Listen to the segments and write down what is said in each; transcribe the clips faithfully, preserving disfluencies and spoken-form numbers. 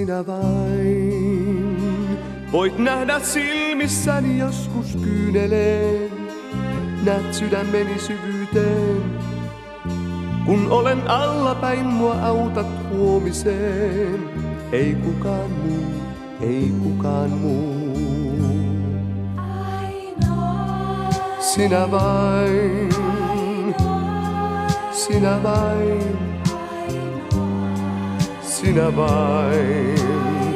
Sinä vain voit nähdä silmissäni joskus kyyneleen. Näet sydämeni syvyyteen. Kun olen allapäin, mua autat huomiseen. Ei kukaan muu, ei kukaan muu. Sinä vain, sinä vain, sinä vain,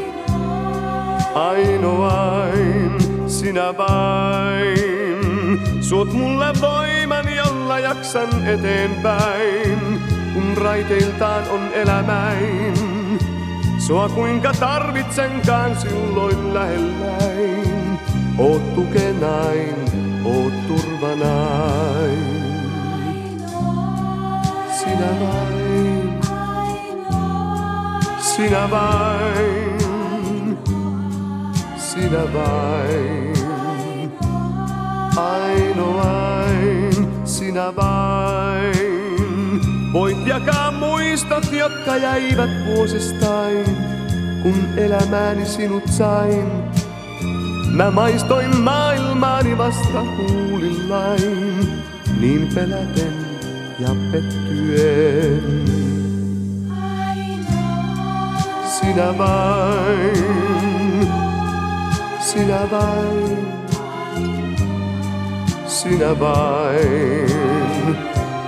ainoain, sinä vain. Suot mulle voiman, jolla jaksan eteenpäin, kun raiteiltaan on elämäin. Sua kuinka tarvitsenkaan silloin lähelläin. Oot tukenain, oot turvanain. Sinä vain, sinä vain, sinä vain. Ainoain, sinä vain. Voit jakaa muistot, jotka jäivät vuosistain, kun elämääni sinut sain. Mä maistoin maailmaani vasta huulillain, niin peläten ja pettyen. Sinä vain, sinä vain, sinä vain,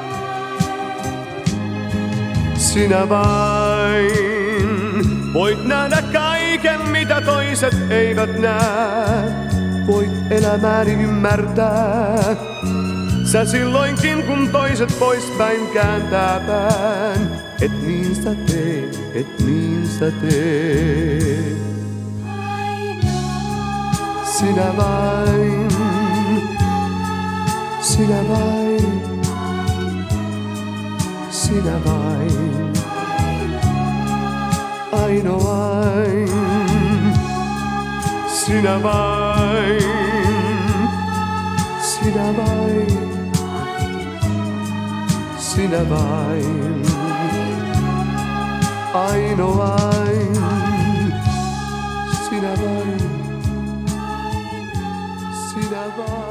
sinä vain. Voit nähdä kaiken, mitä toiset eivät näe. Voit elämääni ymmärtää. Sä silloinkin, kun toiset poispäin kääntää pään. Et niin sä teet, et niin sä teet. Sinä vain, sinä vain, sinä vain, ainoain, sinä vain, sinä vain, sinä vain, ainoain, sinä vain, sinä vain.